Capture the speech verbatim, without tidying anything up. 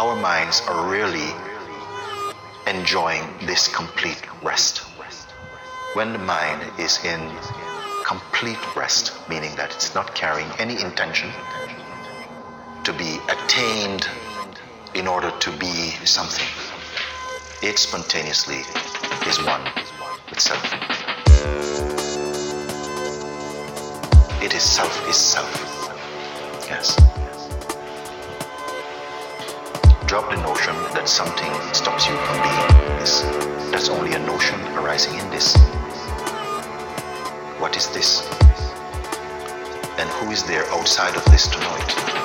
our minds are really enjoying this complete rest. When the mind is in complete rest, meaning that it's not carrying any intention to be attained in order to be something, it spontaneously is one with self. It is self is self. Yes. Drop the notion that something stops you from being this. That's only a notion arising in this. What is this? And who is there outside of this to know it?